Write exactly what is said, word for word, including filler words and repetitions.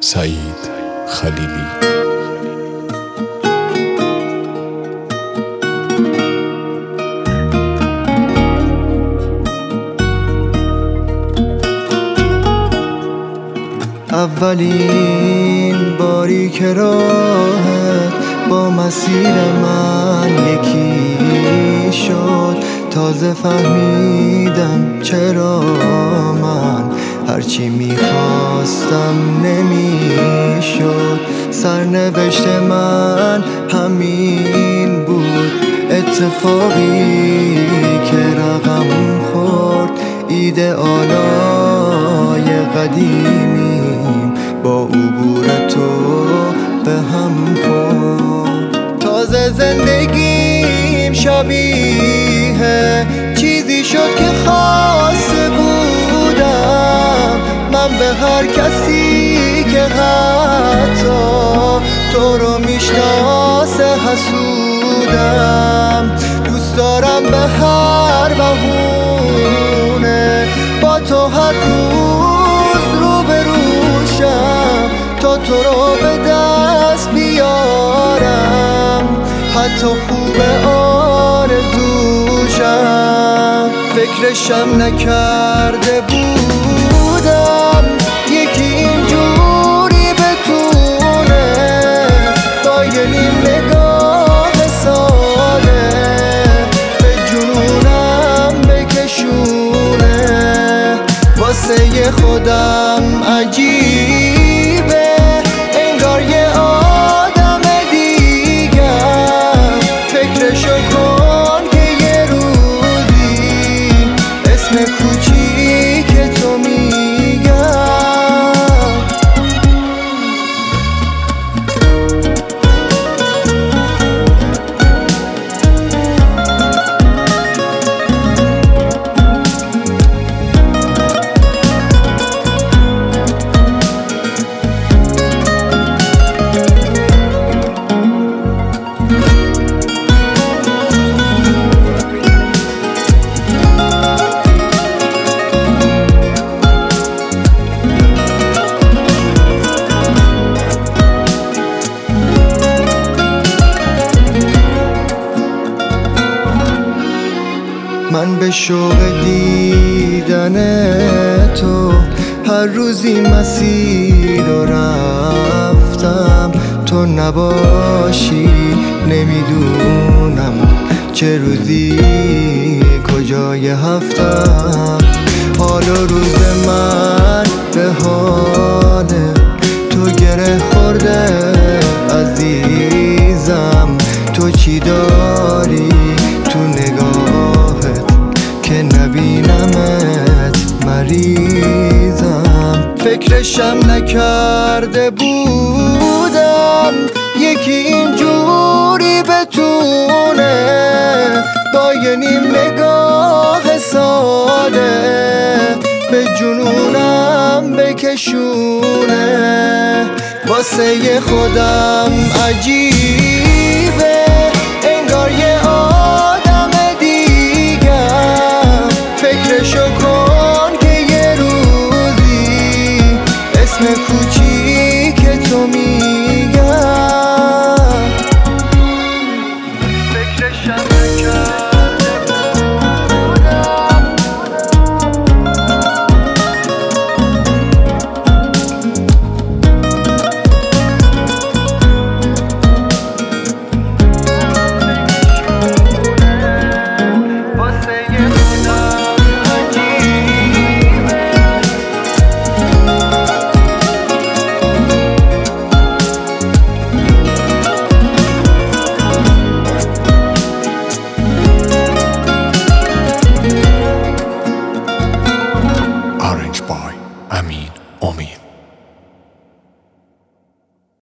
سعید خلیلی. اولین باری که راهت با مسیر من یکی شد، تازه فهمیدم چرا من هرچی میخواستم نمیشد. سرنوشت من همین بود، اتفاقی که رقم خورد. ایدئالای قدیمیم با عبور تو به هم خورد. تازه زندگیم شبیه چیزی شد که خواسته بودم من، به هر کسی که حتی تو رو میشناسه حسودم. دوست دارم به هر بهونه با تو هر روز رو بروشم تا تو رو به دست بیارم، حتی خوب آرزوشم. فکرشم نکرده بودم یکی اینجوری بتونه با یه نیم نگاه ساده به جنونم بکشونه. واسه خودم عجیبه انگار یه آدم دیگر. فکرشو کن که یه روزی اسم کوچیک تو میگم. من به شوق دیدن تو هر روزی مسیر رو رفتم. تو نباشی نمیدونم چه روزی کجای هفتم. حال و روز من به حال تو گره خورده عزیزم. تو چی داری تو نگاهت که نبینمت مریضم. فکرشم نکرده بودم یکی اینجوری بتونه با یه نیم نگاه ساده به جنونم بکشونه. واسه خودم عجیبه انگار یه آدم دیگر. فکرشو کن که یه روزی اسم